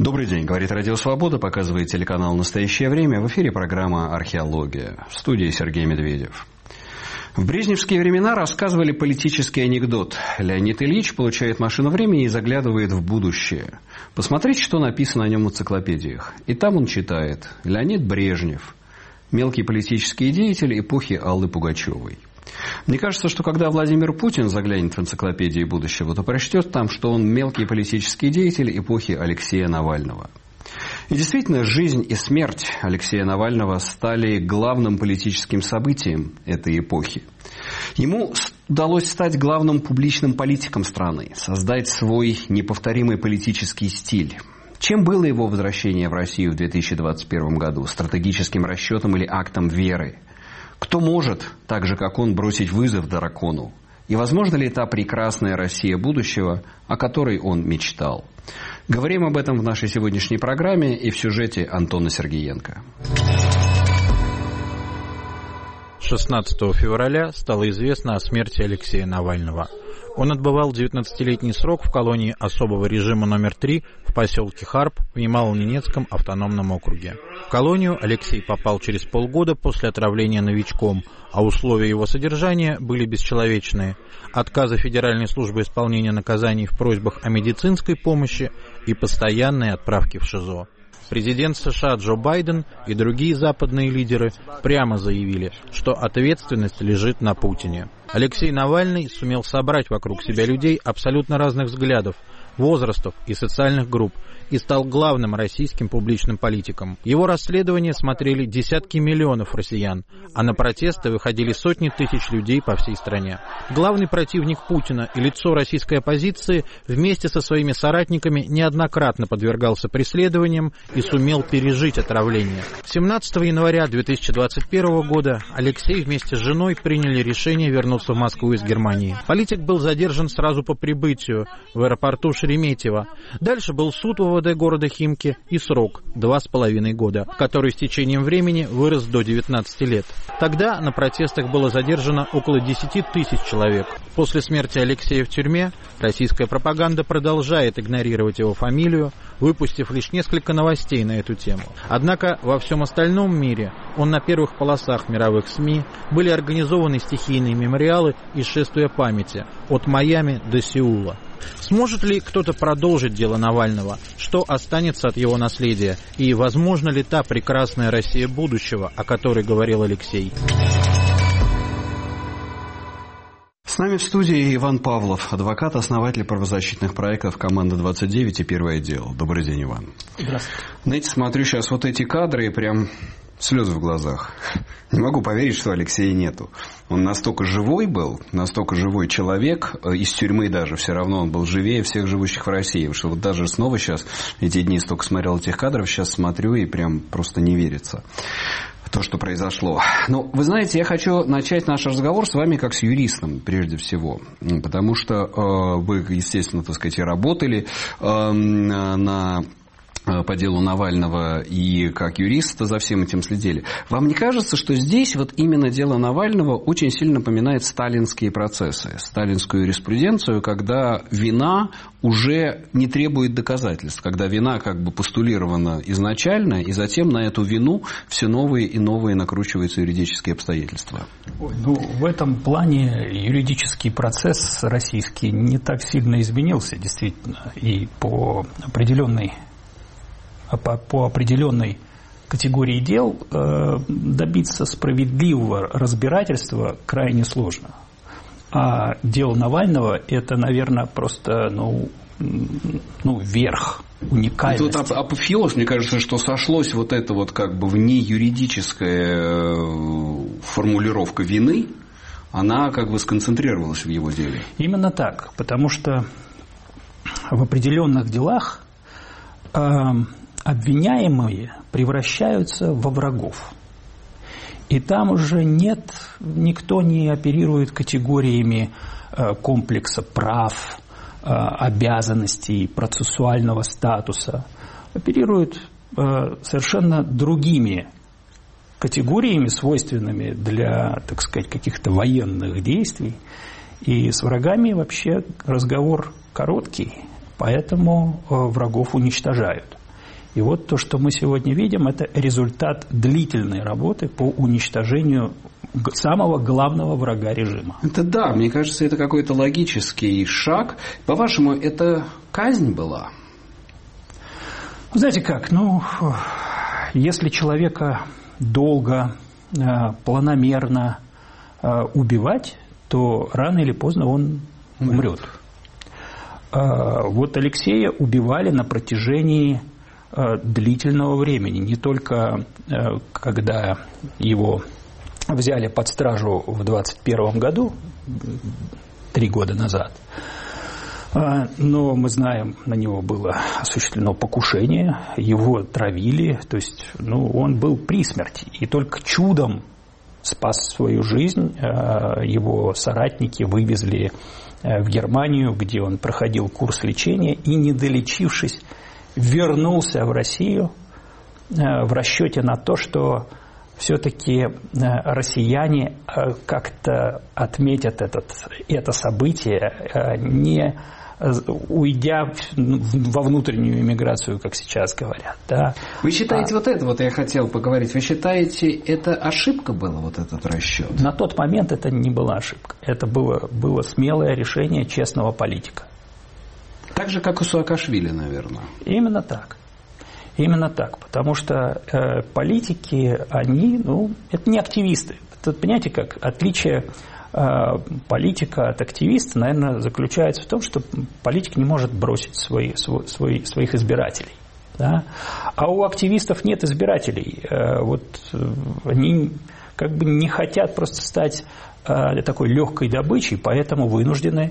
Добрый день, говорит Радио Свобода, показывает телеканал «Настоящее время». В эфире программа «Археология». В студии Сергей Медведев. В брежневские времена рассказывали политический анекдот. Леонид Ильич получает машину времени и заглядывает в будущее. Посмотрите, что написано о нем в энциклопедиях. И там он читает: Леонид Брежнев, мелкий политический деятель эпохи Аллы Пугачевой. Мне кажется, что когда Владимир Путин заглянет в энциклопедии будущего, то прочтет там, что он мелкий политический деятель эпохи Алексея Навального. И действительно, жизнь и смерть Алексея Навального стали главным политическим событием этой эпохи. Ему удалось стать главным публичным политиком страны, создать свой неповторимый политический стиль. Чем было его возвращение в Россию в 2021 году? Стратегическим расчетом или актом веры? Кто может, так же как он, бросить вызов дракону? И возможно ли та прекрасная Россия будущего, о которой он мечтал? Говорим об этом в нашей сегодняшней программе и в сюжете Антона Сергеенко. 16 февраля стало известно о смерти Алексея Навального. Он отбывал 19-летний срок в колонии особого режима номер 3 в поселке Харп в Ямало-Ненецком автономном округе. В колонию Алексей попал через полгода после отравления новичком, а условия его содержания были бесчеловечные. Отказы Федеральной службы исполнения наказаний в просьбах о медицинской помощи и постоянные отправки в ШИЗО. Президент США Джо Байден и другие западные лидеры прямо заявили, что ответственность лежит на Путине. Алексей Навальный сумел собрать вокруг себя людей абсолютно разных взглядов, возрастов и социальных групп и стал главным российским публичным политиком. Его расследование смотрели десятки миллионов россиян, а на протесты выходили сотни тысяч людей по всей стране. Главный противник Путина и лицо российской оппозиции вместе со своими соратниками неоднократно подвергался преследованиям и сумел пережить отравление. 17 января 2021 года Алексей вместе с женой приняли решение вернуться в Москву из Германии. Политик был задержан сразу по прибытию в аэропорту Шереметьево. Дальше был суд в ОВД города Химки и срок 2,5 года, который с течением времени вырос до 19 лет. Тогда на протестах было задержано около 10 тысяч человек. После смерти Алексея в тюрьме российская пропаганда продолжает игнорировать его фамилию, выпустив лишь несколько новостей на эту тему. Однако во всем остальном мире он на первых полосах мировых СМИ, были организованы стихийные мемориалы и шествия памяти от Майами до Сеула. Сможет ли кто-то продолжить дело Навального? Что останется от его наследия? И возможно ли та прекрасная Россия будущего, о которой говорил Алексей? С нами в студии Иван Павлов, адвокат, основатель правозащитных проектов «Команда 29» и «Первый отдел». Добрый день, Иван. Здравствуйте. Знаете, смотрю сейчас вот эти кадры и прям слезы в глазах. Не могу поверить, что Алексея нету. Он настолько живой был, настолько живой человек, из тюрьмы даже, все равно он был живее всех живущих в России. Потому что вот даже снова сейчас, эти дни столько смотрел этих кадров, сейчас смотрю и прям просто не верится то, что произошло. Но, вы знаете, я хочу начать наш разговор с вами как с юристом, прежде всего. Потому что вы, естественно, так сказать, и работали по делу Навального и как юрист за всем этим следили. Вам не кажется, что здесь вот именно дело Навального очень сильно напоминает сталинские процессы, сталинскую юриспруденцию, когда вина уже не требует доказательств, когда вина как бы постулирована изначально, и затем на эту вину все новые и новые накручиваются юридические обстоятельства? В этом плане юридический процесс российский не так сильно изменился, действительно, и по определенной категории дел добиться справедливого разбирательства крайне сложно. А дело Навального – это, наверное, просто верх уникальности. Тут апофеоз, мне кажется, что сошлось вот это вот как бы внеюридическая формулировка вины, она как бы сконцентрировалась в его деле. Именно так, потому что в определенных делах обвиняемые превращаются во врагов. И там уже никто не оперирует категориями комплекса прав, обязанностей, процессуального статуса. Оперируют совершенно другими категориями, свойственными для, так сказать, каких-то военных действий. И с врагами вообще разговор короткий, поэтому врагов уничтожают. И вот то, что мы сегодня видим, это результат длительной работы по уничтожению самого главного врага режима. Это да, мне кажется, это какой-то логический шаг. По-вашему, это казнь была? Знаете как, если человека долго, планомерно убивать, то рано или поздно он умрет. Вот Алексея убивали на протяжении длительного времени. Не только когда его взяли под стражу в 21 году, 3 года назад, но мы знаем, на него было осуществлено покушение, его травили, то есть он был при смерти. И только чудом спас свою жизнь, его соратники вывезли в Германию, где он проходил курс лечения и, не долечившись, вернулся в Россию в расчете на то, что все-таки россияне как-то отметят это событие, не уйдя во внутреннюю эмиграцию, как сейчас говорят. Да. Вы считаете, я хотел поговорить, вы считаете, это ошибка была, вот этот расчет? На тот момент это не была ошибка. Это было смелое решение честного политика. Так же, как у Саакашвили, наверное. Именно так. Именно так. Потому что политики, они, это не активисты. Тут, понимаете, как отличие политика от активиста, наверное, заключается в том, что политик не может бросить своих избирателей. Да? А у активистов нет избирателей. Они как бы не хотят просто стать такой легкой добычей, поэтому вынуждены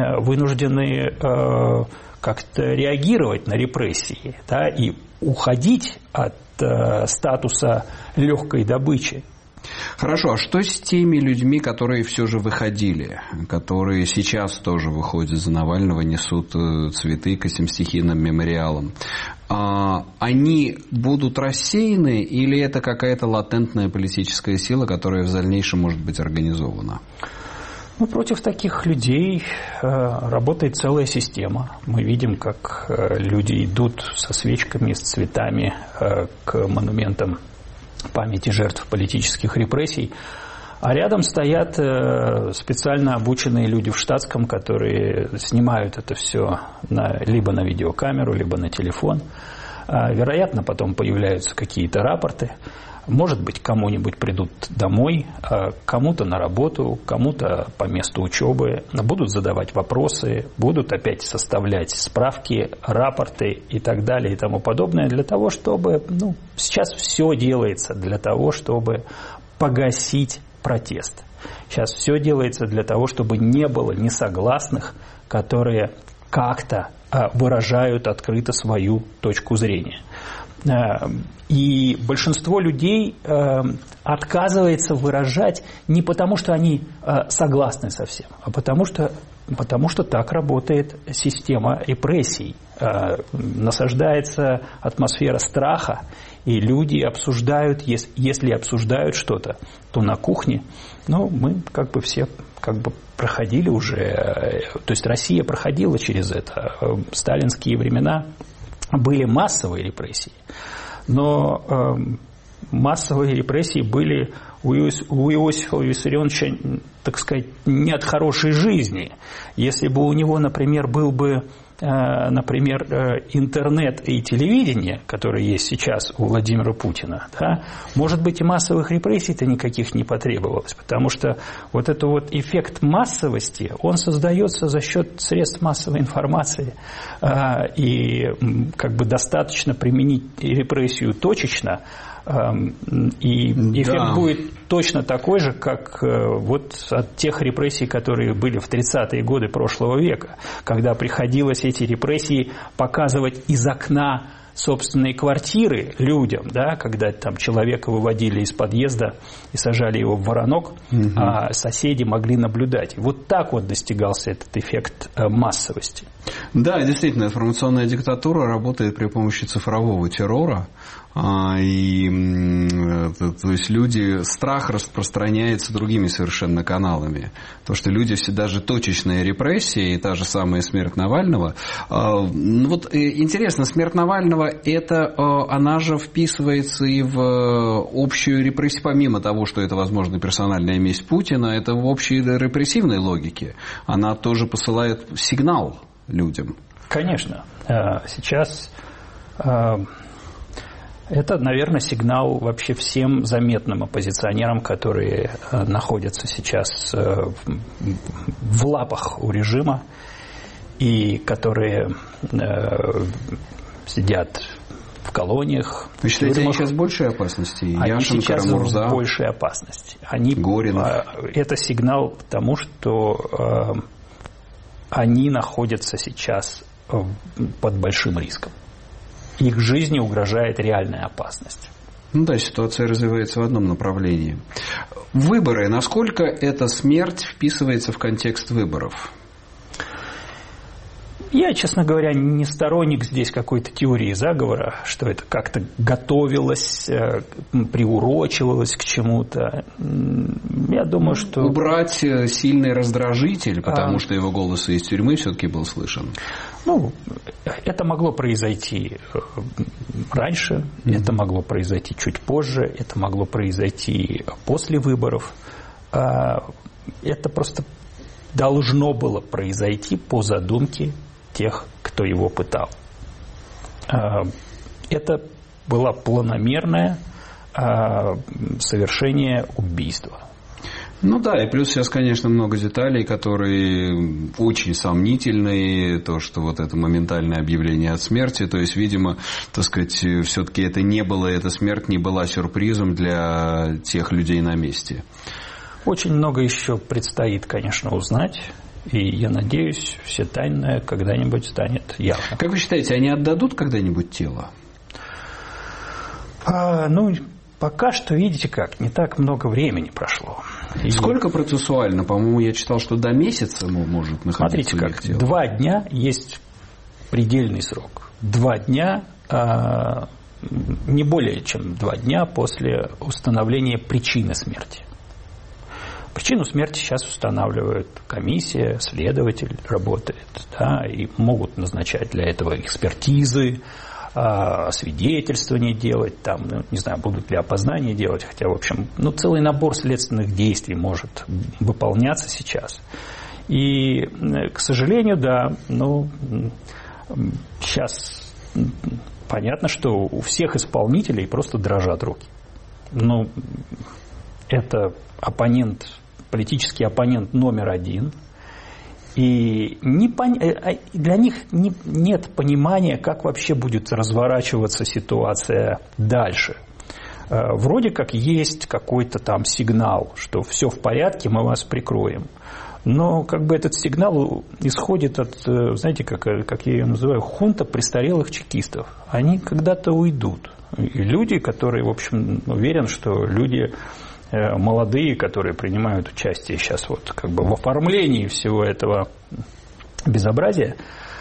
как-то реагировать на репрессии, да, и уходить от статуса легкой добычи. Хорошо, а что с теми людьми, которые все же выходили, которые сейчас тоже выходят за Навального, несут цветы к этим стихийным мемориалам? Они будут рассеяны или это какая-то латентная политическая сила, которая в дальнейшем может быть организована? Против таких людей работает целая система. Мы видим, как люди идут со свечками, с цветами к монументам памяти жертв политических репрессий, а рядом стоят специально обученные люди в штатском, которые снимают это все либо на видеокамеру, либо на телефон. Вероятно, потом появляются какие-то рапорты. Может быть, кому-нибудь придут домой, кому-то на работу, кому-то по месту учебы, будут задавать вопросы, будут опять составлять справки, рапорты и так далее и тому подобное, для того, чтобы, сейчас все делается для того, чтобы погасить протест. Сейчас все делается для того, чтобы не было несогласных, которые как-то выражают открыто свою точку зрения. И большинство людей отказывается выражать не потому, что они согласны со всем, а потому что так работает система репрессий. Насаждается атмосфера страха, и люди обсуждают, если обсуждают что-то, то на кухне. Мы все проходили уже, то есть Россия проходила через это. В сталинские времена были массовые репрессии. Но массовые репрессии были у Иосифа Виссарионовича, так сказать, не от хорошей жизни. Если бы у него, например, был бы, интернет и телевидение, которые есть сейчас у Владимира Путина, да, может быть, и массовых репрессий-то никаких не потребовалось, потому что этот эффект массовости, он создается за счет средств массовой информации, и достаточно применить репрессию точечно, и эффект будет точно такой же, как от тех репрессий, которые были в 30-е годы прошлого века, когда приходилось эти репрессии показывать из окна собственной квартиры людям, да, когда там человека выводили из подъезда и сажали его в воронок, а соседи могли наблюдать. Вот так достигался этот эффект массовости. Да, действительно, информационная диктатура работает при помощи цифрового террора. И, то есть страх распространяется другими совершенно каналами. То, что люди все, даже точечные репрессии, и та же самая смерть Навального. Вот интересно, смерть Навального, она же вписывается и в общую репрессию, помимо того, что это, возможно, персональная месть Путина, это в общей репрессивной логике. Она тоже посылает сигнал людям. Конечно. Сейчас... Это, наверное, сигнал вообще всем заметным оппозиционерам, которые находятся сейчас в лапах у режима и которые сидят в колониях. Вы считаете, они сейчас в большей опасности? Они сейчас в большей опасности. Горинов. Это сигнал к тому, что они находятся сейчас под большим риском. Их жизни угрожает реальная опасность. Ну да, ситуация развивается в одном направлении. Выборы. Насколько эта смерть вписывается в контекст выборов? Я, честно говоря, не сторонник здесь какой-то теории заговора, что это как-то готовилось, приурочивалось к чему-то. Я думаю, что... Убрать сильный раздражитель, потому что его голос из тюрьмы все-таки был слышен. Ну, это могло произойти раньше, это могло произойти чуть позже, это могло произойти после выборов. Это просто должно было произойти по задумке тех, кто его пытал. Это было планомерное совершение убийства. Ну да, и плюс сейчас, конечно, много деталей, которые очень сомнительные. То, что вот это моментальное объявление от смерти. То есть, видимо, так сказать, все-таки эта смерть не была сюрпризом для тех людей на месте. Очень много еще предстоит, конечно, узнать. И я надеюсь, все тайное когда-нибудь станет явно. Как вы считаете, они отдадут когда-нибудь тело? Пока что, видите как, не так много времени прошло. Сколько процессуально? По-моему, я читал, что до месяца может находиться у них тело. 2 дня есть предельный срок. 2 дня, не более чем 2 дня после установления причины смерти. Причину смерти сейчас устанавливает комиссия, следователь работает, да, и могут назначать для этого экспертизы, свидетельствование делать, там, не знаю, будут ли опознания делать, хотя, в общем, целый набор следственных действий может выполняться сейчас. И, к сожалению, да, сейчас понятно, что у всех исполнителей просто дрожат руки. Это политический оппонент номер 1. И для них нет понимания, как вообще будет разворачиваться ситуация дальше. Вроде как есть какой-то там сигнал, что все в порядке, мы вас прикроем. Но этот сигнал исходит от, знаете, как я ее называю, хунта престарелых чекистов. Они когда-то уйдут. И люди, которые, в общем, уверен, что люди молодые, которые принимают участие сейчас в оформлении всего этого безобразия,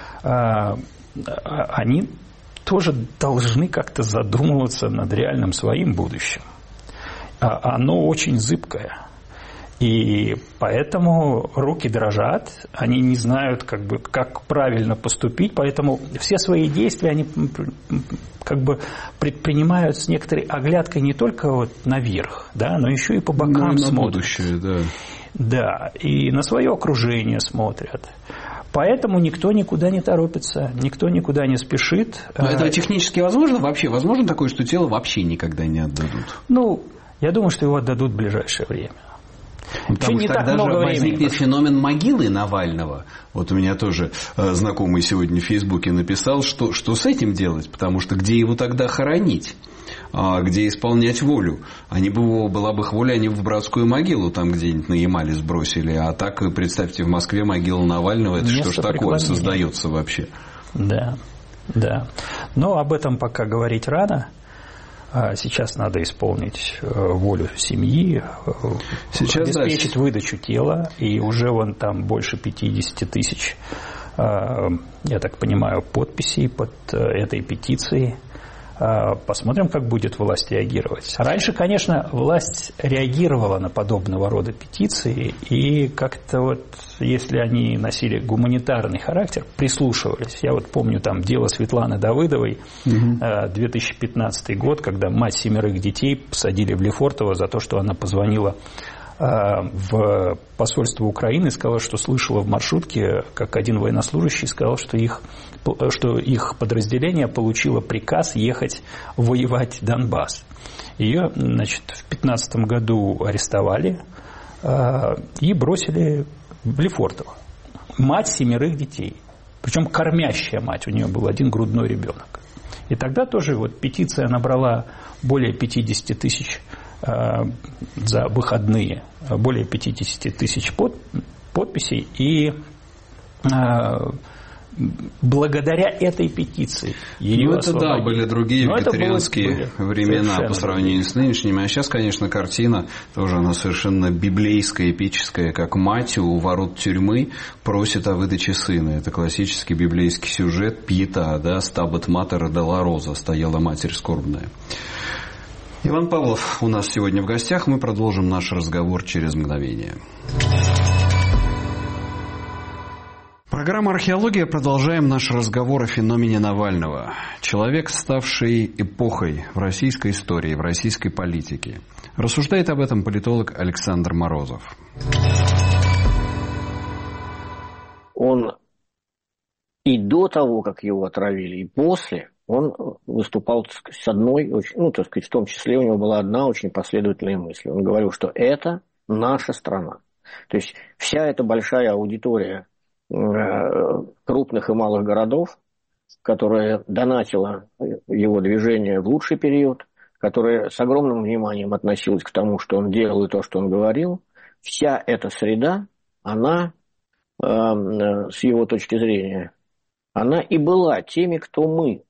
они тоже должны как-то задумываться над реальным своим будущим. Оно очень зыбкое. И поэтому руки дрожат, они не знают, как правильно поступить, поэтому все свои действия они предпринимают с некоторой оглядкой не только наверх, да, но еще и по бокам на смотрят. Будущее, да. Да, и на свое окружение смотрят. Поэтому никто никуда не торопится, никто никуда не спешит. Но это технически возможно? Вообще возможно такое, что тело вообще никогда не отдадут? Я думаю, что его отдадут в ближайшее время. Потому что тогда же возникнет феномен могилы Навального. Вот у меня тоже знакомый сегодня в Фейсбуке написал, что с этим делать, потому что где его тогда хоронить, где исполнять волю. Была бы их воля, они в братскую могилу там где-нибудь на Ямале сбросили. А так, представьте, в Москве могила Навального, это что ж такое создается вообще? Да. Но об этом пока говорить рано. Сейчас надо исполнить волю семьи, обеспечить выдачу тела, и уже там больше 50 тысяч, я так понимаю, подписей под этой петицией. Посмотрим, как будет власть реагировать. Раньше, конечно, власть реагировала на подобного рода петиции, и как-то вот, если они носили гуманитарный характер, прислушивались. Я вот помню там дело Светланы Давыдовой, 2015 год, когда мать 7 детей посадили в Лефортово за то, что она позвонила в посольство Украины и сказала, что слышала в маршрутке, как один военнослужащий сказал, что их подразделение получило приказ ехать воевать Донбасс. Ее, значит, в 2015 году арестовали и бросили в Лефортово. Мать 7 детей, причем кормящая мать, у нее был 1 грудной ребенок. И тогда тоже вот петиция набрала более 50 тысяч за выходные, более 50 тысяч подписей, и благодаря этой петиции ее освободили. Да, были другие вегетарианские времена по сравнению с нынешними. А сейчас, конечно, картина тоже она совершенно библейская, эпическая, как мать у ворот тюрьмы просит о выдаче сына. Это классический библейский сюжет, пьета, да, «Стабат матер долороза», стояла матерь скорбная. Иван Павлов у нас сегодня в гостях. Мы продолжим наш разговор через мгновение. Программа «Археология». Продолжаем наш разговор о феномене Навального. Человек, ставший эпохой в российской истории, в российской политике. Рассуждает об этом политолог Александр Морозов. Он и до того, как его отравили, и после... Он выступал с одной, так сказать, в том числе у него была одна очень последовательная мысль. Он говорил, что это наша страна. То есть вся эта большая аудитория крупных и малых городов, которая донатила его движение в лучший период, которая с огромным вниманием относилась к тому, что он делал и то, что он говорил, вся эта среда, она, с его точки зрения, она и была теми, кто мы.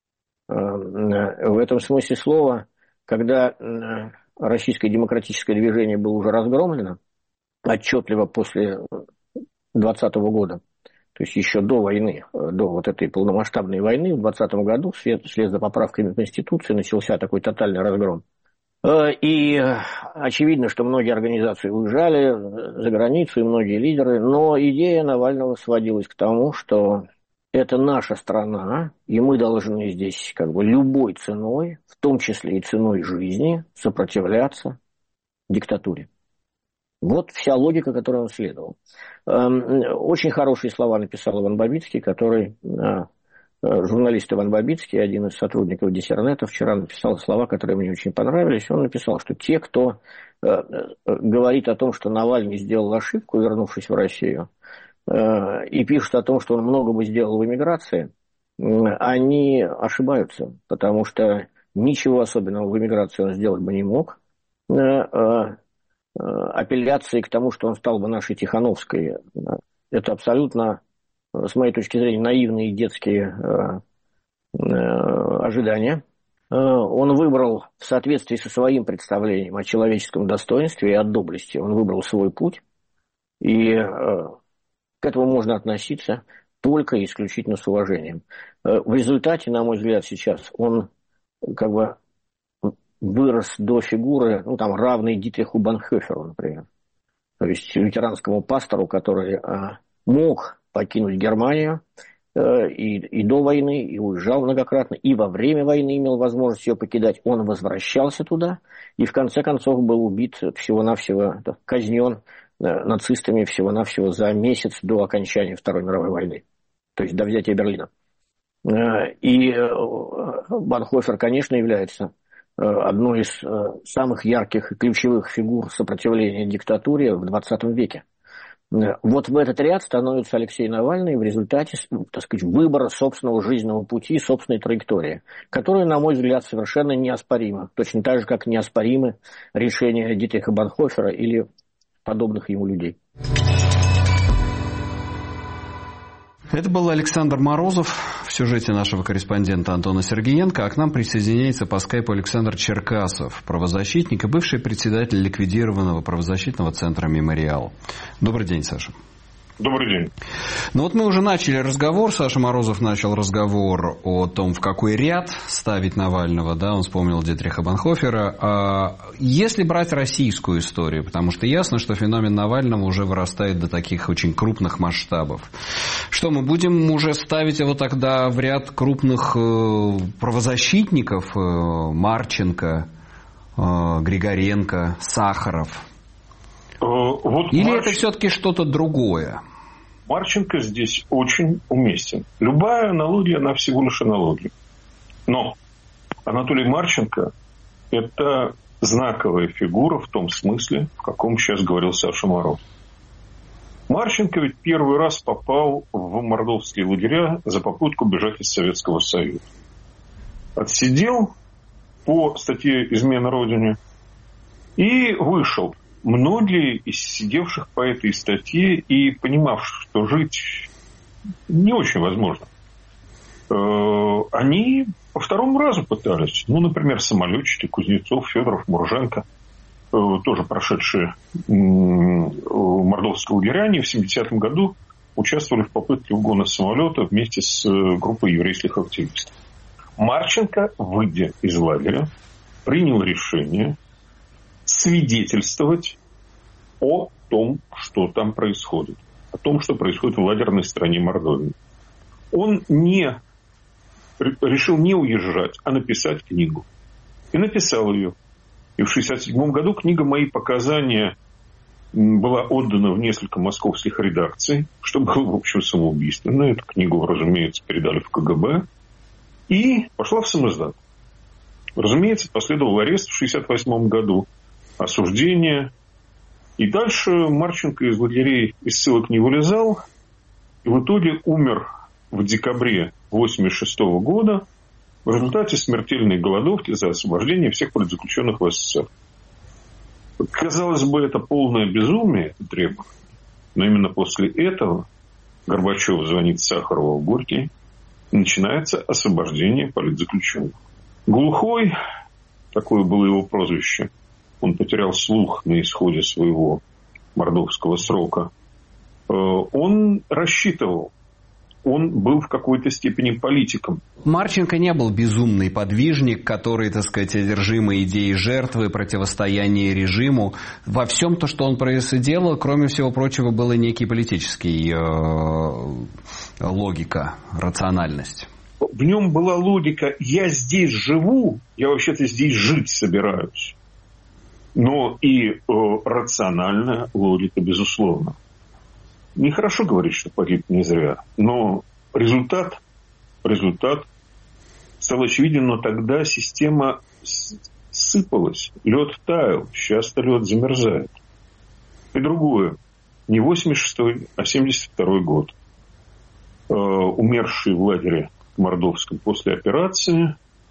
В этом смысле слова, когда российское демократическое движение было уже разгромлено, отчетливо после 2020 года, то есть еще до войны, до вот этой полномасштабной войны, в 2020 году, вслед за поправками в Конституцию, начался такой тотальный разгром. И очевидно, что многие организации уезжали за границу, и многие лидеры, но идея Навального сводилась к тому, что это наша страна, и мы должны здесь любой ценой, в том числе и ценой жизни, сопротивляться диктатуре. Вот вся логика, которой он следовал. Очень хорошие слова написал Иван Бабицкий, журналист Иван Бабицкий, один из сотрудников Диссернета, вчера написал слова, которые мне очень понравились. Он написал, что те, кто говорит о том, что Навальный сделал ошибку, вернувшись в Россию, и пишут о том, что он много бы сделал в эмиграции, они ошибаются, потому что ничего особенного в эмиграции он сделать бы не мог. Апелляции к тому, что он стал бы нашей Тихановской, это абсолютно, с моей точки зрения, наивные детские ожидания. Он выбрал в соответствии со своим представлением о человеческом достоинстве и о доблести, он выбрал свой путь, и к этому можно относиться только и исключительно с уважением. В результате, на мой взгляд, сейчас он вырос до фигуры, равной Дитриху Бонхоферу, например. То есть лютеранскому пастору, который мог покинуть Германию и до войны, и уезжал многократно, и во время войны имел возможность ее покидать. Он возвращался туда и в конце концов был убит всего-навсего, казнен нацистами всего-навсего за месяц до окончания Второй мировой войны, то есть до взятия Берлина. И Бонхофер, конечно, является одной из самых ярких и ключевых фигур сопротивления диктатуре в 20 веке. Вот в этот ряд становится Алексей Навальный в результате, выбора собственного жизненного пути, собственной траектории, которая, на мой взгляд, совершенно неоспорима, точно так же, как неоспоримы решения Дитриха Бонхофера или подобных ему людей. Это был Александр Морозов в сюжете нашего корреспондента Антона Сергеенко. А к нам присоединяется по скайпу Александр Черкасов, правозащитник и бывший председатель ликвидированного правозащитного центра «Мемориал». Добрый день, Саша. Добрый день. Ну вот мы уже начали разговор, Саша Морозов начал разговор о том, в какой ряд ставить Навального, да, он вспомнил Дитриха Бонхофера. Если брать российскую историю, потому что ясно, что феномен Навального уже вырастает до таких очень крупных масштабов. Что, мы будем уже ставить его тогда в ряд крупных правозащитников, Марченко, Григоренко, Сахаров? Или это все-таки что-то другое? Марченко здесь очень уместен. Любая аналогия, она всего лишь аналогия. Но Анатолий Марченко – это знаковая фигура в том смысле, в каком сейчас говорил Саша Мороз. Марченко ведь первый раз попал в мордовские лагеря за попытку бежать из Советского Союза. Отсидел по статье «Измена Родине» и вышел. Многие из сидевших по этой статье и понимавших, что жить не очень возможно, они по второму разу пытались. Ну, например, самолетчики Кузнецов, Федоров, Мурженко, тоже прошедшие мордовские лагеря, они в 70-м году участвовали в попытке угона самолета вместе с группой еврейских активистов. Марченко, выйдя из лагеря, принял решение свидетельствовать о том, что там происходит. О том, что происходит в лагерной стране Мордовии. Он решил не уезжать, а написать книгу. И написал ее. И в 1967 году книга «Мои показания» была отдана в несколько московских редакций, что было, в общем, самоубийственно. Эту книгу, разумеется, передали в КГБ. И пошла в самоиздат. Разумеется, последовал арест в 1968 году. Осуждение. И дальше Марченко из лагерей и ссылок не вылезал. И в итоге умер в декабре 1986 года в результате смертельной голодовки за освобождение всех политзаключенных в СССР. Казалось бы, это полное безумие, это требование. Но именно после этого Горбачев звонит Сахарову в Горький, и начинается освобождение политзаключенных. Глухой, такое было его прозвище, он потерял слух на исходе своего мордовского срока. Он рассчитывал, он был в какой-то степени политиком. Марченко не был безумный подвижник, который, так сказать, одержимый идеей жертвы, противостояния режиму. Во всем то, что он делал, кроме всего прочего, была некий политический логика, рациональность. В нем была логика «я здесь живу, я вообще-то здесь жить собираюсь». Но и рациональная логика, безусловно. Нехорошо говорить, что погиб не зря, но результат стал очевиден, но тогда система сыпалась, лед таял, сейчас-то лед замерзает. И другое, не 86-й, а 72-й год. Умерший в лагере мордовском после операции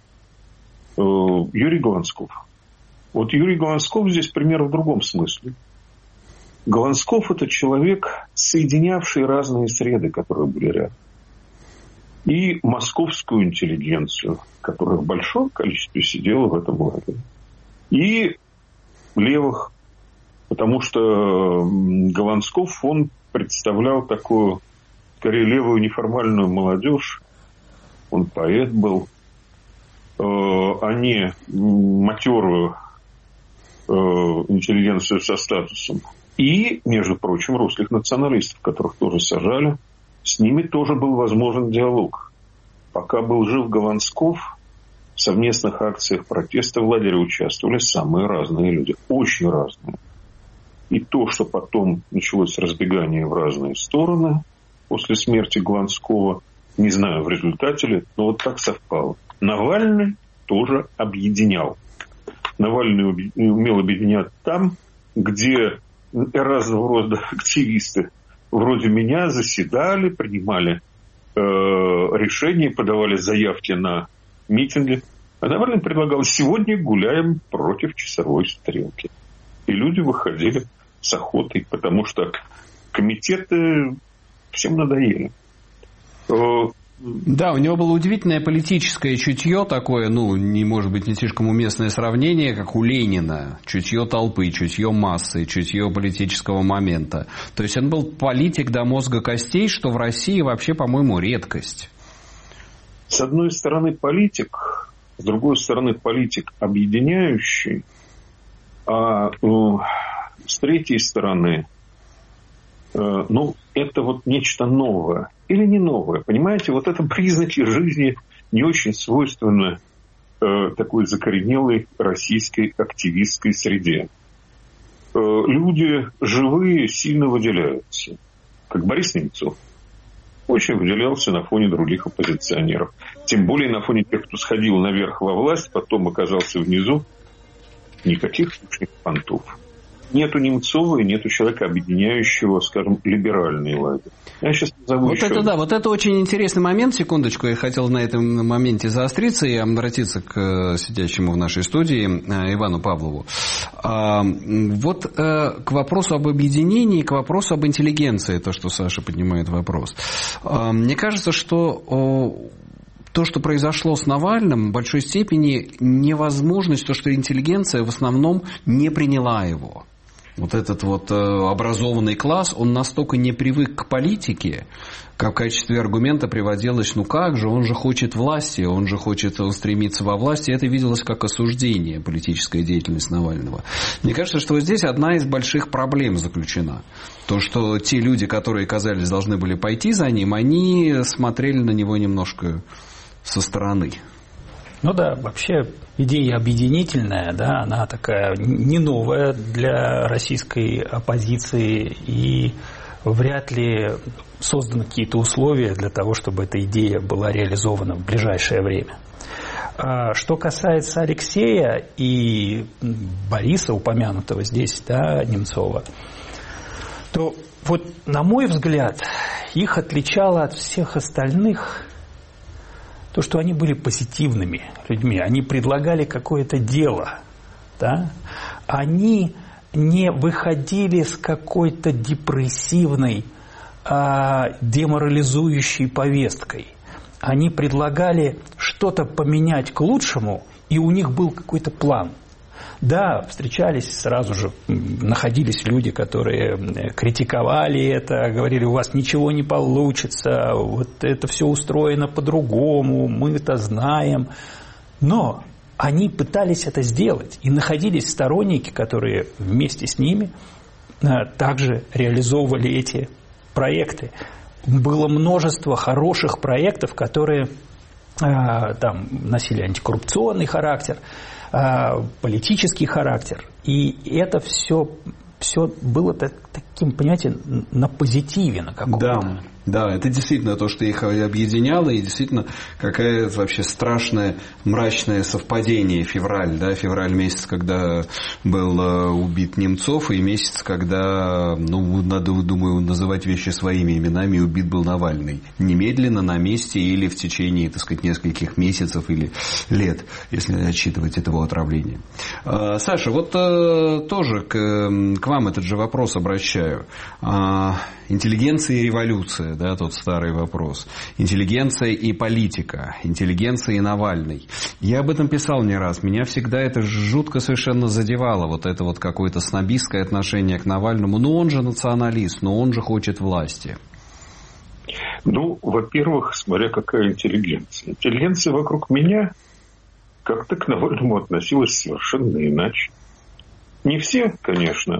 Юрий Голансков. Вот Юрий Голансков здесь пример в другом смысле. Голансков – это человек, соединявший разные среды, которые были рядом. И московскую интеллигенцию, которая в большом количестве сидела в этом лагере. И левых, потому что Голансков, он представлял такую, скорее, левую неформальную молодежь. Он поэт был, а не матерую интеллигенцию со статусом. И, между прочим, русских националистов, которых тоже сажали, с ними тоже был возможен диалог. Пока был жив Голансков, в совместных акциях протеста в лагере участвовали самые разные люди. Очень разные. И то, что потом началось разбегание в разные стороны после смерти Голанского, не знаю, в результате ли, но вот так совпало. Навальный тоже объединял. Навальный умел объединять там, где разного рода активисты вроде меня заседали, принимали решения, подавали заявки на митинги. А Навальный предлагал: сегодня гуляем против часовой стрелки. И люди выходили с охотой, потому что комитеты всем надоели. Да, у него было удивительное политическое чутье такое, не может быть не слишком уместное сравнение, как у Ленина. Чутье толпы, чутье массы, чутье политического момента. То есть он был политик до мозга костей, что в России вообще, по-моему, редкость. С одной стороны политик, с другой стороны политик объединяющий, а с третьей стороны, это вот нечто новое. Или не новое. Понимаете, вот это признаки жизни не очень свойственны такой закоренелой российской активистской среде. Люди живые сильно выделяются. Как Борис Немцов очень выделялся на фоне других оппозиционеров. Тем более на фоне тех, кто сходил наверх во власть, потом оказался внизу. Никаких лишних понтов. Нету Немцова и нету человека, объединяющего, скажем, либеральный лагерь. Я сейчас назову вот это очень интересный момент. Секундочку, я хотел на этом моменте заостриться и обратиться к сидящему в нашей студии Ивану Павлову. К вопросу об объединении, к вопросу об интеллигенции, то, что Саша поднимает вопрос. Мне кажется, что то, что произошло с Навальным, в большой степени невозможность, то, что интеллигенция в основном не приняла его. Вот этот образованный класс, он настолько не привык к политике, как в качестве аргумента приводилось, как же, он же хочет власти, он стремится во власть, и это виделось как осуждение политической деятельности Навального. Мне кажется, что здесь одна из больших проблем заключена. То, что те люди, которые, казались, должны были пойти за ним, они смотрели на него немножко со стороны. Вообще идея объединительная, она такая не новая для российской оппозиции, и вряд ли созданы какие-то условия для того, чтобы эта идея была реализована в ближайшее время. Что касается Алексея и Бориса, упомянутого здесь, Немцова, то на мой взгляд, их отличало от всех остальных то, что они были позитивными людьми, они предлагали какое-то дело, они не выходили с какой-то депрессивной, деморализующей повесткой. Они предлагали что-то поменять к лучшему, и у них был какой-то план. Да, встречались сразу же, находились люди, которые критиковали это, говорили, у вас ничего не получится, это все устроено по-другому, мы это знаем. Но они пытались это сделать, и находились сторонники, которые вместе с ними также реализовывали эти проекты. Было множество хороших проектов, которые носили антикоррупционный характер, политический характер. И это все было таким, понимаете, на позитиве на каком-то. Да, это действительно то, что их объединяло, и действительно какое вообще страшное, мрачное совпадение февраль месяц, когда был убит Немцов, и месяц, когда, надо, думаю, называть вещи своими именами, убит был Навальный. Немедленно, на месте или в течение, нескольких месяцев или лет, если отсчитывать этого отравления. Саша, тоже к вам этот же вопрос обращаю. Интеллигенция и революция, тот старый вопрос. Интеллигенция и политика. Интеллигенция и Навальный. Я об этом писал не раз. Меня всегда это жутко совершенно задевало. Это какое-то снобистское отношение к Навальному. Он же националист, но он же хочет власти. Во-первых, смотря какая интеллигенция. Интеллигенция вокруг меня как-то к Навальному относилась совершенно иначе. Не все, конечно.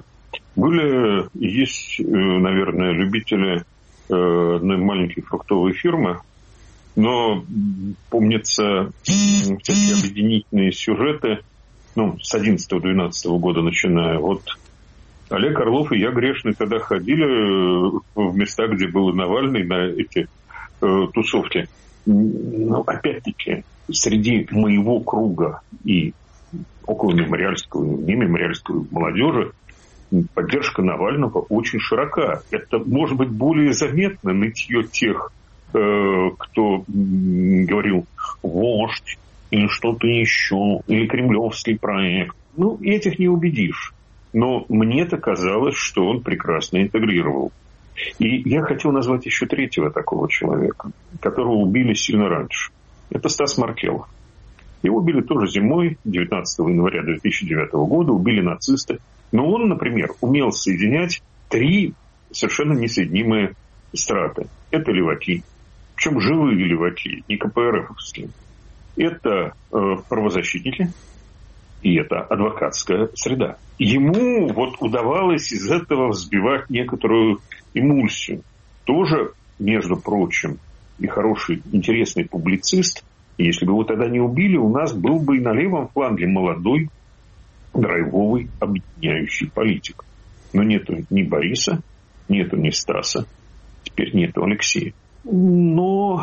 Есть, наверное, любители одной маленькой фруктовой фирмы, но помнятся всякие объединительные сюжеты, с 11-12 года начиная. Олег Орлов и я грешный тогда ходили в места, где был Навальный, на эти тусовки. Опять-таки, среди моего круга и около немемориальской молодежи поддержка Навального очень широка. Это может быть более заметно нытье тех, кто говорил «вождь» или что-то еще, или кремлевский проект. Этих не убедишь. Но мне-то казалось, что он прекрасно интегрировал И я хотел назвать еще третьего такого человека, которого убили сильно раньше. Это Стас Маркелов. Его убили тоже зимой, 19 января 2009 года, убили нацисты. Но он, например, умел соединять 3 совершенно несоединимые страты. Это леваки, причем живые леваки, не КПРФовские. Это правозащитники, и это адвокатская среда. Ему вот удавалось из этого взбивать некоторую эмульсию. Тоже, между прочим, и хороший, интересный публицист. И если бы его тогда не убили, у нас был бы и на левом фланге молодой, драйвовый, объединяющий политик. Но нету ни Бориса, нету ни Стаса, теперь нету Алексея. Но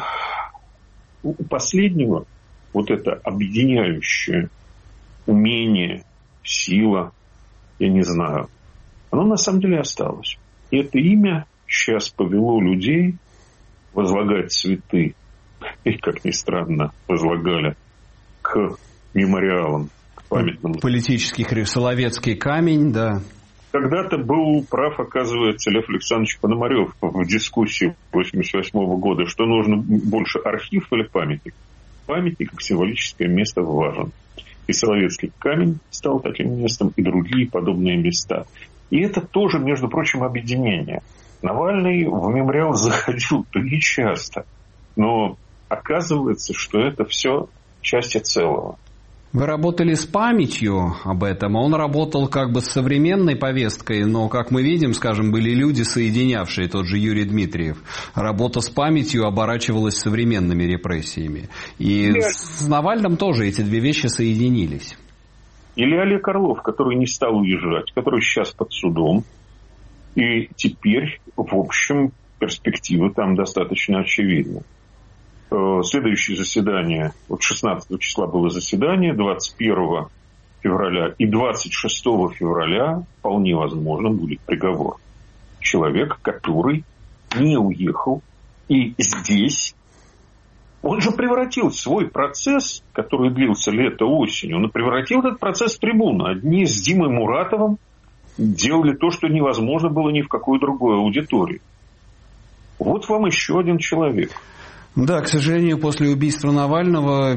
у последнего вот это объединяющее умение, сила, я не знаю, оно на самом деле осталось. И это имя сейчас повело людей возлагать цветы, и, как ни странно, возлагали к мемориалам, к памятным. Политический Соловецкий камень, да. Когда-то был прав, оказывается, Лев Александрович Пономарев в дискуссии 1988 года, что нужно больше архив или памятник. Памятник как символическое место важен. И Соловецкий камень стал таким местом, и другие подобные места. И это тоже, между прочим, объединение. Навальный в мемориал заходил-то нечасто, но оказывается, что это все части целого. Вы работали с памятью об этом, а он работал как бы с современной повесткой, но, как мы видим, скажем, были люди, соединявшие, тот же Юрий Дмитриев. Работа с памятью оборачивалась современными репрессиями. И с Навальным тоже эти две вещи соединились. Или Олег Орлов, который не стал уезжать, который сейчас под судом. И теперь, в общем, перспективы там достаточно очевидны. Следующее заседание, вот 16 числа было заседание, 21 февраля и 26 февраля вполне возможно будет приговор. Человек, который не уехал, и здесь он же превратил свой процесс, который длился лето-осенью, он превратил этот процесс в трибуну. Одни с Димой Муратовым делали то, что невозможно было ни в какой другой аудитории. Вот вам еще один человек. Да, к сожалению, после убийства Навального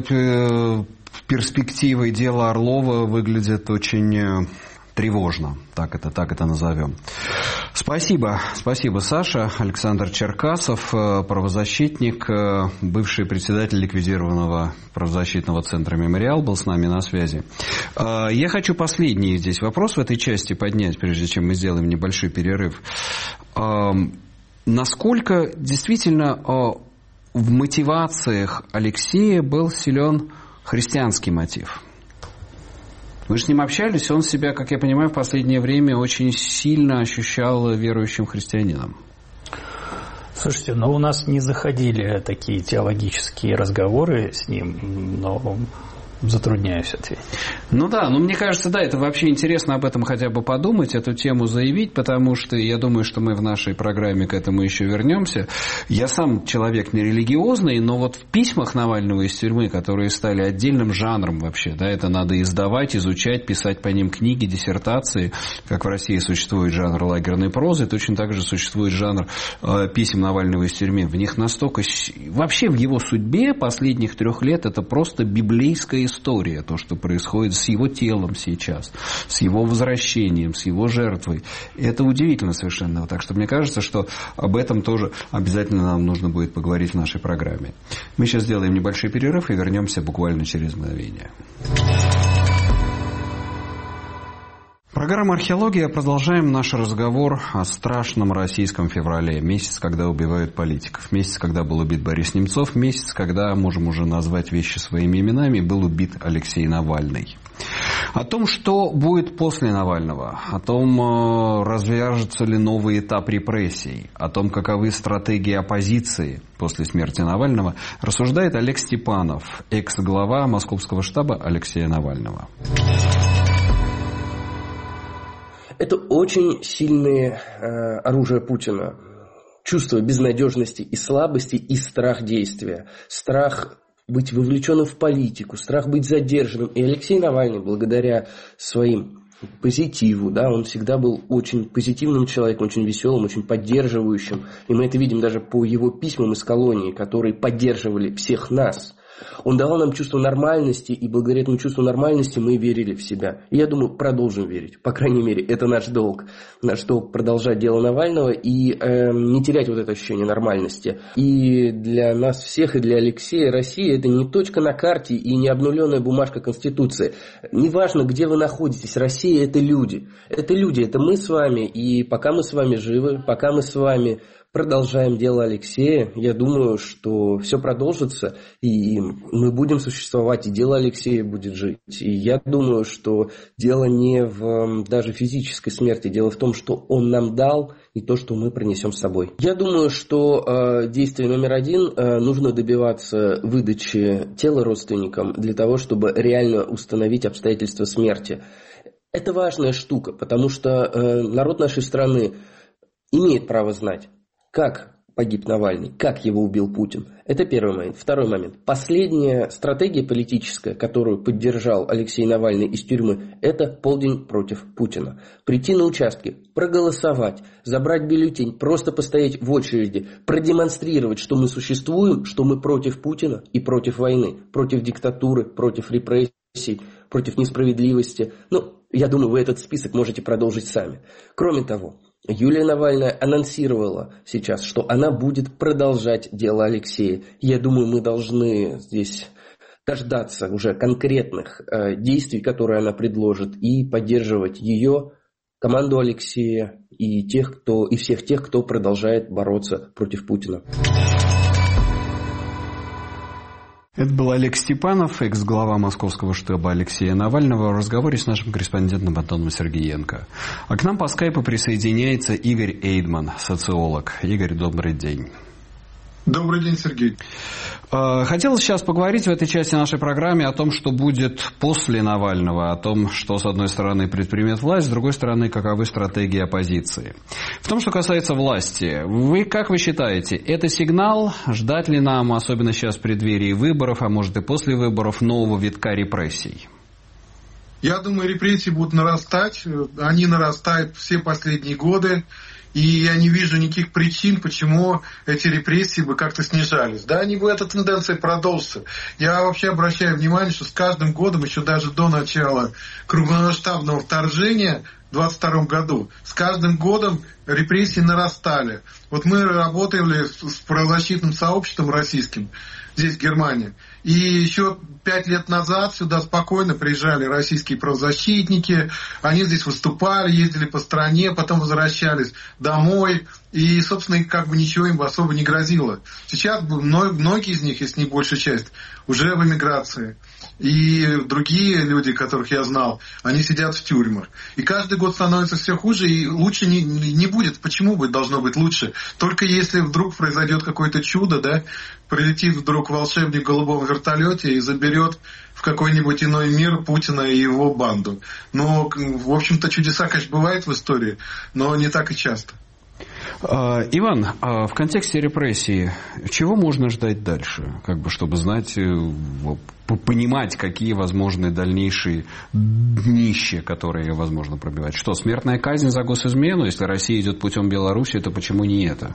перспективы дела Орлова выглядят очень тревожно. Так это назовем. Спасибо, Саша. Александр Черкасов, правозащитник, бывший председатель ликвидированного правозащитного центра «Мемориал», был с нами на связи. Я хочу последний здесь вопрос в этой части поднять, прежде чем мы сделаем небольшой перерыв. Насколько действительно в мотивациях Алексея был силен христианский мотив? Вы же с ним общались, он себя, как я понимаю, в последнее время очень сильно ощущал верующим христианином. Слушайте, у нас не заходили такие теологические разговоры с ним, но затрудняюсь ответить. Мне кажется, это вообще интересно об этом хотя бы подумать, эту тему заявить, потому что я думаю, что мы в нашей программе к этому еще вернемся. Я сам человек нерелигиозный, но вот в письмах Навального из тюрьмы, которые стали отдельным жанром вообще, это надо издавать, изучать, писать по ним книги, диссертации, как в России существует жанр лагерной прозы, точно так же существует жанр писем Навального из тюрьмы. В них настолько... Вообще в его судьбе последних 3 лет это просто библейская история, то, что происходит с его телом сейчас, с его возвращением, с его жертвой. И это удивительно совершенно. Так что мне кажется, что об этом тоже обязательно нам нужно будет поговорить в нашей программе. Мы сейчас сделаем небольшой перерыв и вернемся буквально через мгновение. Программа «Археология». Продолжаем наш разговор о страшном российском феврале. Месяц, когда убивают политиков. Месяц, когда был убит Борис Немцов. Месяц, когда, можем уже назвать вещи своими именами, был убит Алексей Навальный. О том, что будет после Навального, о том, развяжется ли новый этап репрессий, о том, каковы стратегии оппозиции после смерти Навального, рассуждает Олег Степанов, экс-глава московского штаба Алексея Навального. Это очень сильное оружие Путина. Чувство безнадежности и слабости, и страх действия. Страх быть вовлеченным в политику, страх быть задержанным. И Алексей Навальный, благодаря своим позитиву, да, он всегда был очень позитивным человеком, очень веселым, очень поддерживающим, и мы это видим даже по его письмам из колонии, которые поддерживали всех нас. Он давал нам чувство нормальности, и благодаря этому чувству нормальности мы верили в себя. И я думаю, продолжим верить. По крайней мере, это наш долг. Наш долг продолжать дело Навального и не терять вот это ощущение нормальности. И для нас всех, и для Алексея, Россия – это не точка на карте и не обнуленная бумажка Конституции. Неважно, где вы находитесь, Россия – это люди. Это люди, это мы с вами. И пока мы с вами живы, пока мы с вами продолжаем дело Алексея, я думаю, что все продолжится, и мы будем существовать, и дело Алексея будет жить. И я думаю, что дело не в даже физической смерти, дело в том, что он нам дал, и то, что мы принесем с собой. Я думаю, что действие номер один, нужно добиваться выдачи тела родственникам для того, чтобы реально установить обстоятельства смерти. Это важная штука, потому что народ нашей страны имеет право знать, как погиб Навальный, как его убил Путин. Это первый момент. Второй момент. Последняя стратегия политическая, которую поддержал Алексей Навальный из тюрьмы, это полдень против Путина. Прийти на участки, проголосовать, забрать бюллетень, просто постоять в очереди, продемонстрировать, что мы существуем, что мы против Путина и против войны, против диктатуры, против репрессий, против несправедливости. Я думаю, вы этот список можете продолжить сами. Кроме того, Юлия Навальная анонсировала сейчас, что она будет продолжать дело Алексея. Я думаю, мы должны здесь дождаться уже конкретных действий, которые она предложит, и поддерживать ее, команду Алексея и всех тех, кто продолжает бороться против Путина. Это был Олег Степанов, экс-глава московского штаба Алексея Навального, в разговоре с нашим корреспондентом Антоном Сергеенко. А к нам по скайпу присоединяется Игорь Эйдман, социолог. Игорь, добрый день. Добрый день, Сергей. Хотел сейчас поговорить в этой части нашей программы о том, что будет после Навального, о том, что, с одной стороны, предпримет власть, с другой стороны, каковы стратегии оппозиции. В том, что касается власти, как вы считаете, это сигнал, ждать ли нам, особенно сейчас в преддверии выборов, а может и после выборов, нового витка репрессий? Я думаю, репрессии будут нарастать, они нарастают все последние годы. И я не вижу никаких причин, почему эти репрессии бы как-то снижались. Да, эта тенденция продолжится. Я вообще обращаю внимание, что с каждым годом, еще даже до начала крупномасштабного вторжения в 2022 году, с каждым годом репрессии нарастали. Вот мы работали с правозащитным сообществом российским здесь, в Германии. И еще 5 лет назад сюда спокойно приезжали российские правозащитники. Они здесь выступали, ездили по стране, потом возвращались домой. И, собственно, ничего им особо не грозило. Сейчас многие из них, если не большая часть, уже в эмиграции. И другие люди, которых я знал, они сидят в тюрьмах. И каждый год становится все хуже, и лучше не будет. Почему должно быть лучше? Только если вдруг произойдет какое-то чудо, да, прилетит вдруг волшебник в голубом вертолете и заберет в какой-нибудь иной мир Путина и его банду. Но, в общем-то, чудеса, конечно, бывают в истории, но не так и часто. Иван, в контексте репрессий, чего можно ждать дальше? Чтобы знать, понимать, какие возможны дальнейшие днища, которые возможно пробивать. Что, смертная казнь за госизмену? Если Россия идет путем Беларуси, то почему не это?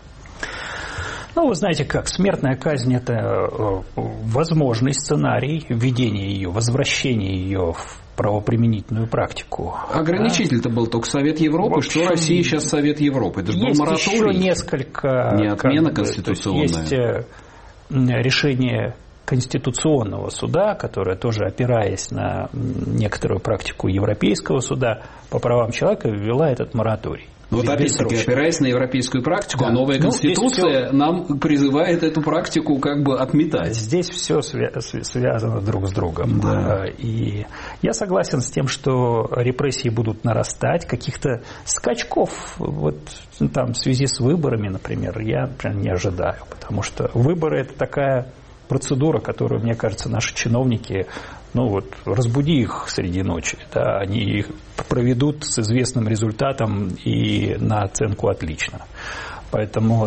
Вы знаете как, смертная казнь – это возможный сценарий введения ее, возвращения ее в правоприменительную практику. Ограничитель-то был только Совет Европы. Общем, что Россия сейчас Совет Европы? Это же был мораторий. Есть еще несколько... Не отмена конституционная. Есть решение Конституционного суда, которое тоже, опираясь на некоторую практику Европейского суда по правам человека, ввела этот мораторий. Вот опять-таки, опираясь на европейскую практику, да. Новая Конституция нам призывает эту практику отметать. Здесь все связано друг с другом. Да. И я согласен с тем, что репрессии будут нарастать. Каких-то скачков в связи с выборами, например, я прям не ожидаю. Потому что выборы – это такая процедура, которую, мне кажется, наши чиновники... разбуди их среди ночи, да, они их проведут с известным результатом и на оценку отлично. Поэтому,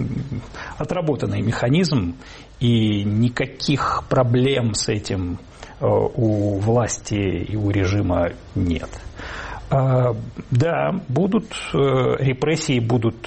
отработанный механизм, и никаких проблем с этим у власти и у режима нет. Да, будут репрессии, будут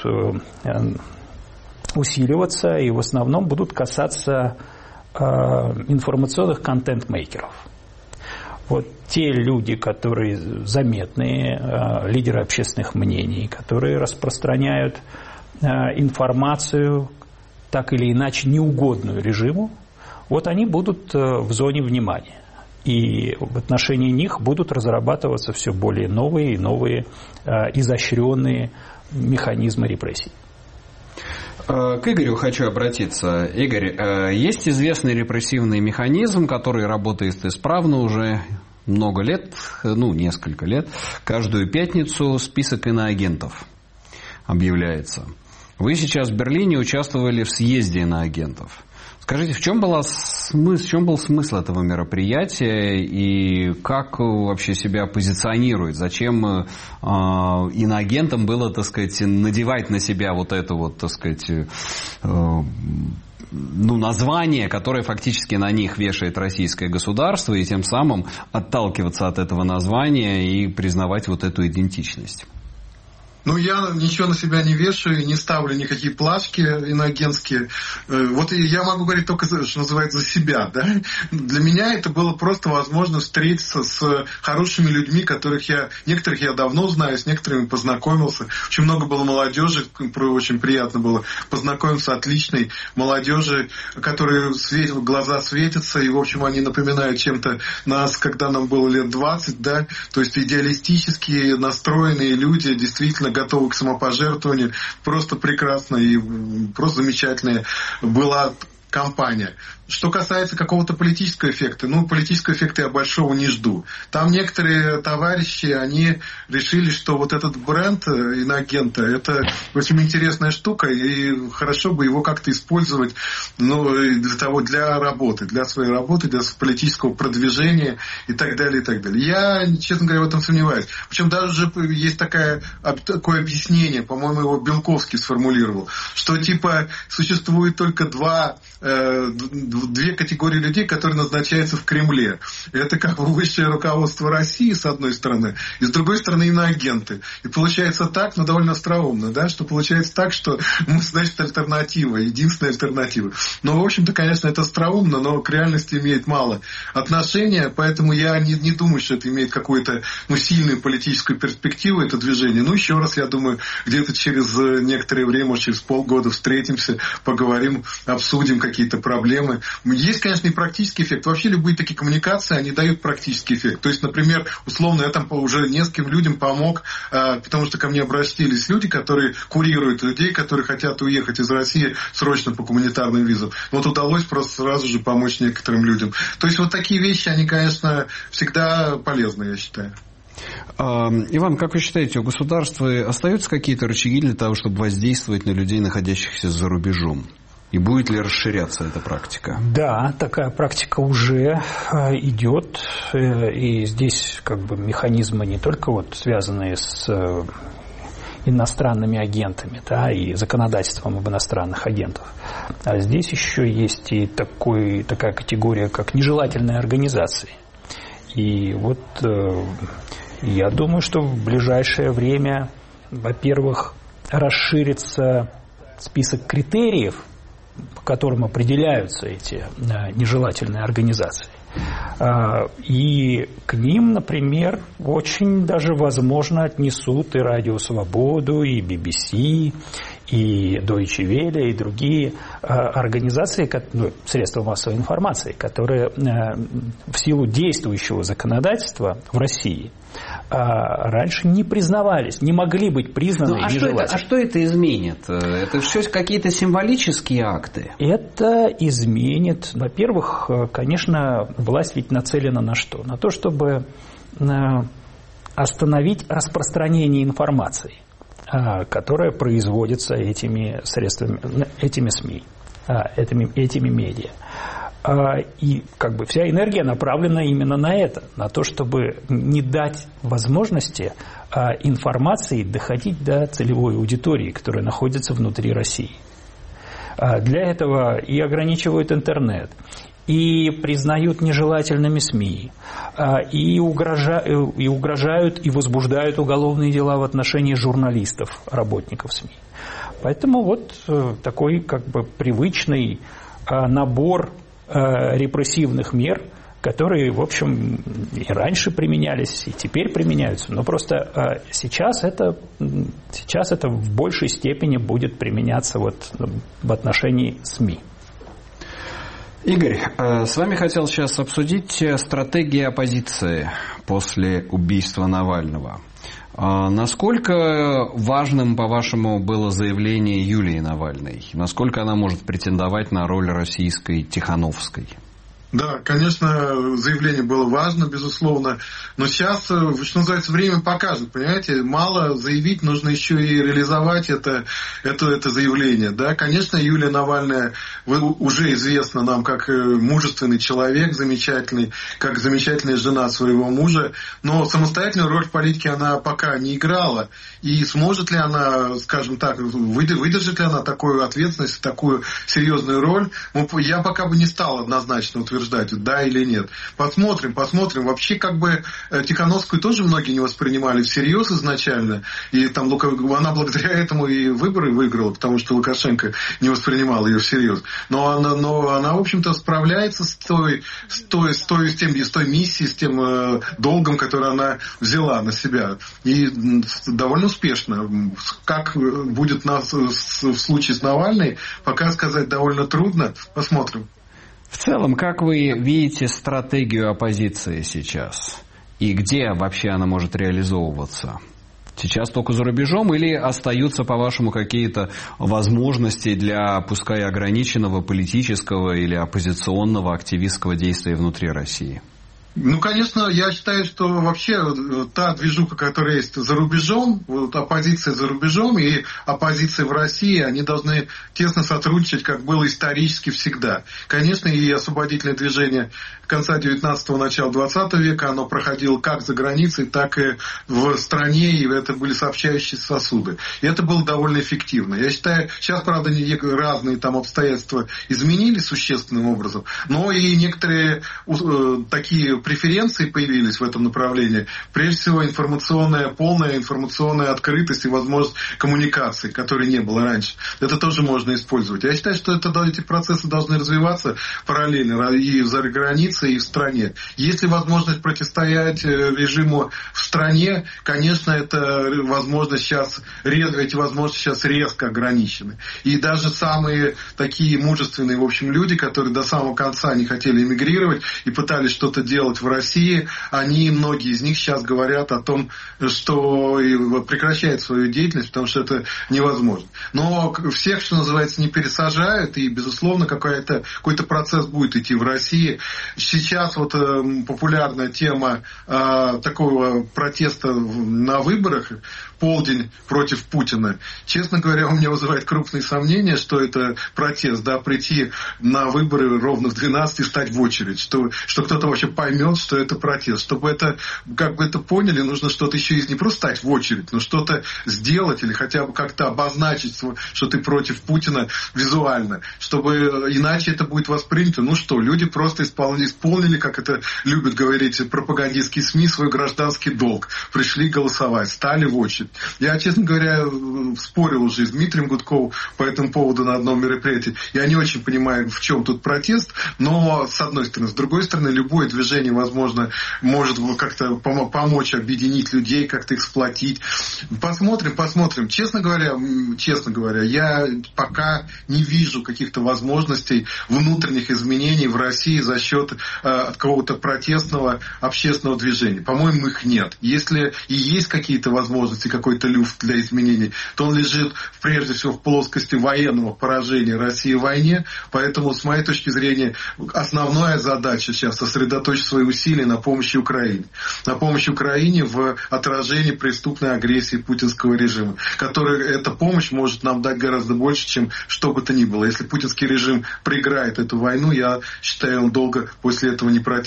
усиливаться и в основном будут касаться информационных контент-мейкеров. Вот те люди, которые заметные, лидеры общественных мнений, которые распространяют информацию так или иначе неугодную режиму, вот они будут в зоне внимания. И в отношении них будут разрабатываться все более новые и новые изощренные механизмы репрессий. К Игорю хочу обратиться. Игорь, есть известный репрессивный механизм, который работает исправно уже много лет, несколько лет. Каждую пятницу список иноагентов объявляется. Вы сейчас в Берлине участвовали в съезде иноагентов. Скажите, в чем был смысл этого мероприятия и как вообще себя позиционирует? Зачем иноагентам было, так сказать, надевать на себя вот это вот, так сказать, название, которое фактически на них вешает российское государство, и тем самым отталкиваться от этого названия и признавать вот эту идентичность? Я ничего на себя не вешаю, не ставлю никакие плашки иноагентские. Вот я могу говорить только, что называется, за себя. Да? Для меня это было просто возможность встретиться с хорошими людьми, некоторых я давно знаю, с некоторыми познакомился. Очень много было молодежи, очень приятно было познакомиться, отличной молодежи, которые глаза светятся, и, в общем, они напоминают чем-то нас, когда нам было лет 20, да, то есть идеалистические настроенные люди, действительно готовы к самопожертвованию. Просто прекрасно и просто замечательная была компания. Что касается какого-то политического эффекта, политического эффекта я большого не жду. Там некоторые товарищи, они решили, что вот этот бренд иноагента, это очень интересная штука, и хорошо бы его как-то использовать для работы, для своей работы, для политического продвижения и так далее, и так далее. Я, честно говоря, в этом сомневаюсь. Причем даже есть такое объяснение, по-моему, его Белковский сформулировал, что существует только две категории людей, которые назначаются в Кремле. Это как бы высшее руководство России, с одной стороны, и с другой стороны иноагенты. И получается так, довольно остроумно, да, что получается так, что мы, значит, альтернатива, единственная альтернатива. В общем-то, конечно, это остроумно, но к реальности имеет мало отношения, поэтому я не думаю, что это имеет какую-то сильную политическую перспективу, это движение. Еще раз, я думаю, где-то через некоторое время, через полгода встретимся, поговорим, обсудим какие-то проблемы. Есть, конечно, и практический эффект. Вообще любые такие коммуникации, они дают практический эффект. То есть, например, условно, я там уже нескольким людям помог, потому что ко мне обратились люди, которые курируют людей, которые хотят уехать из России срочно по гуманитарным визам. Удалось просто сразу же помочь некоторым людям. То есть, вот такие вещи, они, конечно, всегда полезны, я считаю. Иван, как вы считаете, у государства остаются какие-то рычаги для того, чтобы воздействовать на людей, находящихся за рубежом? И будет ли расширяться эта практика? Да, такая практика уже идет. И здесь механизмы не только связанные с иностранными агентами, да, и законодательством об иностранных агентах. А здесь еще есть и такая категория, как нежелательные организации. И я думаю, что в ближайшее время, во-первых, расширится список критериев, по которым определяются эти нежелательные организации. И к ним, например, очень даже возможно отнесут и Радио Свободу, и BBC, и Deutsche Welle, и другие организации, средства массовой информации, которые в силу действующего законодательства в России раньше не признавались, не могли быть признаны нежелательными. Что это изменит? Это все какие-то символические акты? Это изменит. Во-первых, конечно, власть ведь нацелена на что? На то, чтобы остановить распространение информации, которая производится этими средствами, этими СМИ, этими медиа. И вся энергия направлена именно на это, на то, чтобы не дать возможности информации доходить до целевой аудитории, которая находится внутри России. Для этого и ограничивают интернет, и признают нежелательными СМИ, и угрожают и возбуждают уголовные дела в отношении журналистов, работников СМИ. Поэтому вот такой как бы привычный набор репрессивных мер, которые, в общем, и раньше применялись, и теперь применяются. Но просто сейчас это в большей степени будет применяться вот в отношении СМИ. Игорь, с вами хотел сейчас обсудить стратегии оппозиции после убийства Навального. Насколько важным, по-вашему, было заявление Юлии Навальной? Насколько она может претендовать на роль российской Тихановской? Да, конечно, заявление было важно, безусловно, но сейчас, что называется, время покажет, понимаете, мало заявить, нужно еще и реализовать это заявление. Да, конечно, Юлия Навальная уже известна нам как мужественный человек, замечательный, как замечательная жена своего мужа, но самостоятельную роль в политике она пока не играла. И сможет ли она, скажем так, выдержит ли она такую ответственность, такую серьезную роль, я пока бы не стал однозначно утверждать, да или нет. Посмотрим. Вообще, как бы, Тихановскую тоже многие не воспринимали всерьез изначально. И там она благодаря этому и выборы выиграла, потому что Лукашенко не воспринимал ее всерьез. Но она, в общем-то, справляется с той миссией, с тем долгом, который она взяла на себя. И довольно успешно. Как будет в случае с Навальной, пока сказать довольно трудно. Посмотрим. В целом, как вы видите стратегию оппозиции сейчас? И где вообще она может реализовываться? Сейчас только за рубежом или остаются, по-вашему, какие-то возможности для, пускай ограниченного политического или оппозиционного активистского действия внутри России? Ну, конечно, я считаю, что вообще та движуха, которая есть за рубежом, вот оппозиция за рубежом и оппозиция в России, они должны тесно сотрудничать, как было исторически всегда. Конечно, и освободительное движение конца 19-го, начала 20 века, оно проходило как за границей, так и в стране, и это были сообщающие сосуды. И это было довольно эффективно. Я считаю, сейчас, правда, разные там обстоятельства изменились существенным образом, но и некоторые такие преференции появились в этом направлении. Прежде всего, полная информационная открытость и возможность коммуникации, которой не было раньше. Это тоже можно использовать. Я считаю, что эти процессы должны развиваться параллельно и за границей, и в стране. Есть ли возможность противостоять режиму в стране, конечно, эти возможности сейчас резко ограничены. И даже самые такие мужественные, в общем, люди, которые до самого конца не хотели эмигрировать и пытались что-то делать в России, многие из них сейчас говорят о том, что прекращают свою деятельность, потому что это невозможно. Но всех, что называется, не пересажают, и, безусловно, какой-то процесс будет идти в России. Сейчас популярная тема такого протеста на выборах, полдень против Путина. Честно говоря, у меня вызывает крупные сомнения, что это протест, да, прийти на выборы ровно в 12 и стать в очередь, что кто-то вообще поймет, что это протест. Чтобы это поняли, нужно что-то еще не просто стать в очередь, но что-то сделать или хотя бы как-то обозначить, что ты против Путина визуально, чтобы иначе это будет воспринято. Люди просто исполнили, как это любят говорить пропагандистские СМИ, свой гражданский долг. Пришли голосовать, стали в очередь. Я, честно говоря, спорил уже с Дмитрием Гудковым по этому поводу на одном мероприятии. Я не очень понимаю, в чем тут протест, но с одной стороны. С другой стороны, любое движение, возможно, может как-то помочь объединить людей, как-то их сплотить. Посмотрим. Честно говоря, я пока не вижу каких-то возможностей внутренних изменений в России за счет какого-то протестного общественного движения. По-моему, их нет. Если и есть какие-то возможности, какой-то люфт для изменений, то он лежит прежде всего в плоскости военного поражения России в войне. Поэтому, с моей точки зрения, основная задача сейчас сосредоточить свои усилия на помощи Украине. На помощи Украине в отражении преступной агрессии путинского режима. Эта помощь может нам дать гораздо больше, чем что бы то ни было. Если путинский режим проиграет эту войну, я считаю, он долго после этого не протянет.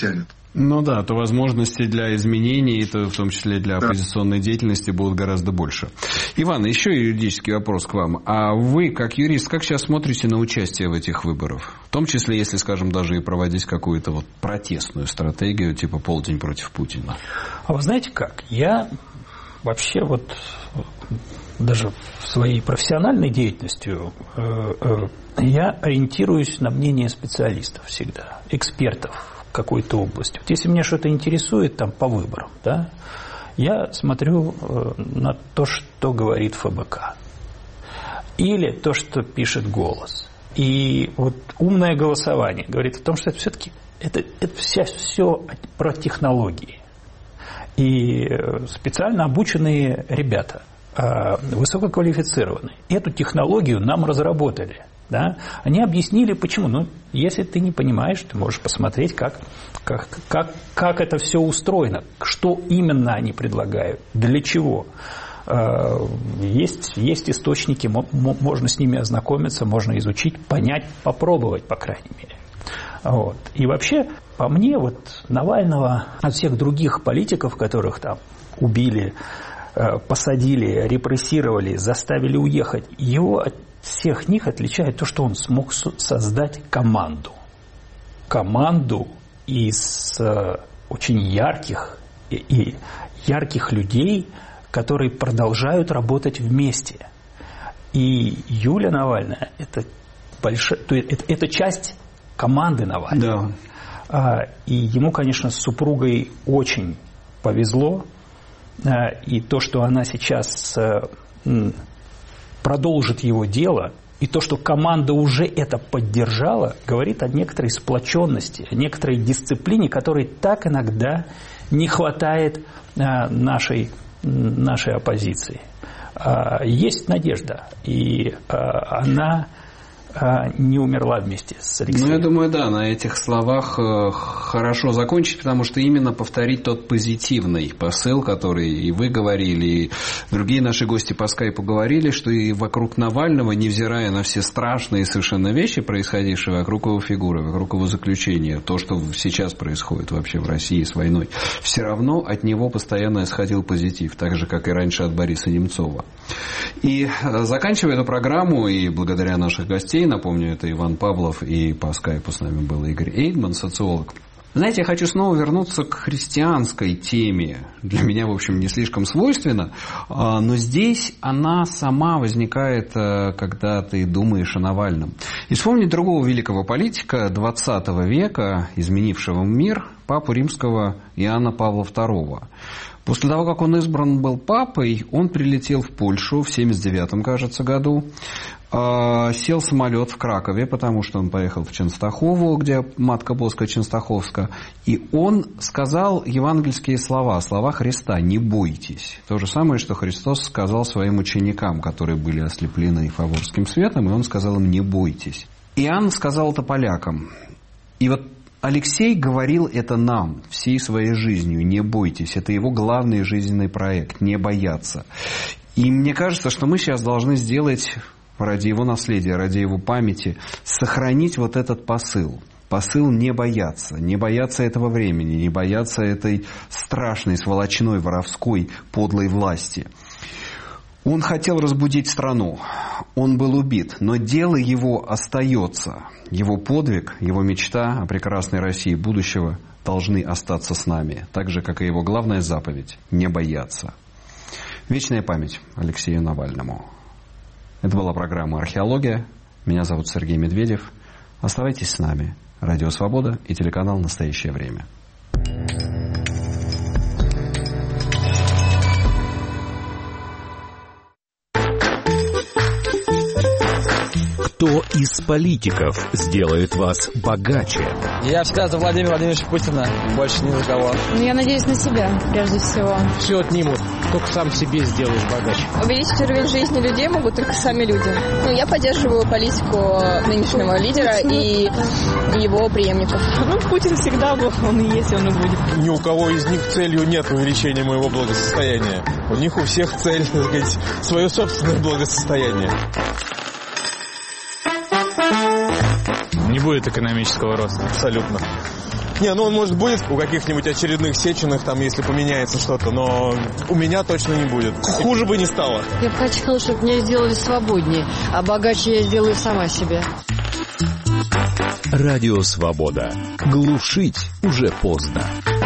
Ну да, то возможности для изменений, то в том числе для оппозиционной деятельности, будут гораздо больше. Иван, еще юридический вопрос к вам. А вы, как юрист, как сейчас смотрите на участие в этих выборах? В том числе, если, скажем, даже и проводить какую-то вот протестную стратегию, типа полдень против Путина. А вы знаете как? Я вообще вот даже в своей профессиональной деятельности я ориентируюсь на мнение специалистов всегда, экспертов в какой-то области. Вот если меня что-то интересует там по выборам, да, я смотрю на то, что говорит ФБК. Или то, что пишет «Голос». И вот умное голосование говорит о том, что это все-таки это все про технологии. И специально обученные ребята, высококвалифицированные, эту технологию нам разработали. Да? Они объяснили, почему. Ну, если ты не понимаешь, ты можешь посмотреть, как это все устроено, что именно они предлагают, для чего. Есть источники, можно с ними ознакомиться, можно изучить, понять, попробовать, по крайней мере. Вот. И вообще, по мне, вот Навального от всех других политиков, которых там убили, посадили, репрессировали, заставили уехать, его от всех них отличает то, что он смог создать команду. Команду из очень ярких людей, которые продолжают работать вместе. И Юлия Навальная – это часть команды Навального. Да. И ему, конечно, с супругой очень повезло. И то, что она сейчас продолжит его дело, и то, что команда уже это поддержала, говорит о некоторой сплоченности, о некоторой дисциплине, которой так иногда не хватает нашей оппозиции. Есть надежда, и она не умерла вместе с Алексеем. Ну, я думаю, да, на этих словах хорошо закончить, потому что именно повторить тот позитивный посыл, который и вы говорили, и другие наши гости по скайпу говорили, что и вокруг Навального, невзирая на все страшные совершенно вещи, происходившие вокруг его фигуры, вокруг его заключения, то, что сейчас происходит вообще в России с войной, все равно от него постоянно исходил позитив, так же, как и раньше от Бориса Немцова. И заканчивая эту программу, и благодаря наших гостей, напомню, это Иван Павлов, и по скайпу с нами был Игорь Эйдман, социолог. Знаете, я хочу снова вернуться к христианской теме. Для меня, в общем, не слишком свойственно, но здесь она сама возникает, когда ты думаешь о Навальном. И вспомнить другого великого политика XX века, изменившего мир, папу римского Иоанна Павла II. После того, как он избран был папой, он прилетел в Польшу в 1979, кажется, году. Сел в самолет в Кракове, потому что он поехал в Ченстахову, где Матка Боска Ченстаховска, и он сказал евангельские слова Христа: «Не бойтесь». То же самое, что Христос сказал своим ученикам, которые были ослеплены фаворским светом, и он сказал им: «Не бойтесь». Иоанн сказал это полякам. И вот Алексей говорил это нам всей своей жизнью: не бойтесь. Это его главный жизненный проект – не бояться. И мне кажется, что мы сейчас должны сделать ради его наследия, ради его памяти, сохранить вот этот посыл. Посыл не бояться этого времени, не бояться этой страшной, сволочной, воровской, подлой власти. Он хотел разбудить страну, он был убит, но дело его остается. Его подвиг, его мечта о прекрасной России будущего должны остаться с нами, так же, как и его главная заповедь – не бояться. Вечная память Алексею Навальному. Это была программа «Археология». Меня зовут Сергей Медведев. Оставайтесь с нами. Радио «Свобода» и телеканал «Настоящее время». Кто из политиков сделает вас богаче? Я всегда за Владимира Владимировича Путина, больше ни за кого. Я надеюсь на себя, прежде всего. Все отнимут, только сам себе сделаешь богаче. Увеличить уровень жизни людей могут только сами люди. Я поддерживаю политику нынешнего лидера и его преемников. Путин всегда был, он и есть, он и будет. Ни у кого из них целью нет увеличения моего благосостояния. У них у всех цель, так сказать, свое собственное благосостояние. Не будет экономического роста. Абсолютно. Не, ну он, может, будет у каких-нибудь очередных Сеченых, там, если поменяется что-то, но у меня точно не будет. Хуже бы не стало. Я бы хотела, чтобы меня сделали свободнее, а богаче я сделаю сама себе. Радио Свобода. Глушить уже поздно.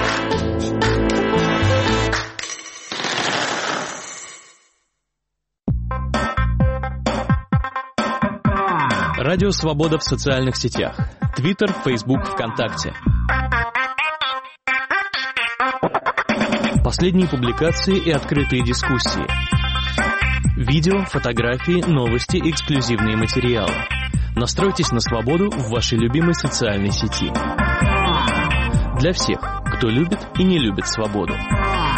Радио Свобода в социальных сетях. Твиттер, Фейсбук, ВКонтакте. Последние публикации и открытые дискуссии. Видео, фотографии, новости, эксклюзивные материалы. Настройтесь на свободу в вашей любимой социальной сети. Для всех, кто любит и не любит свободу.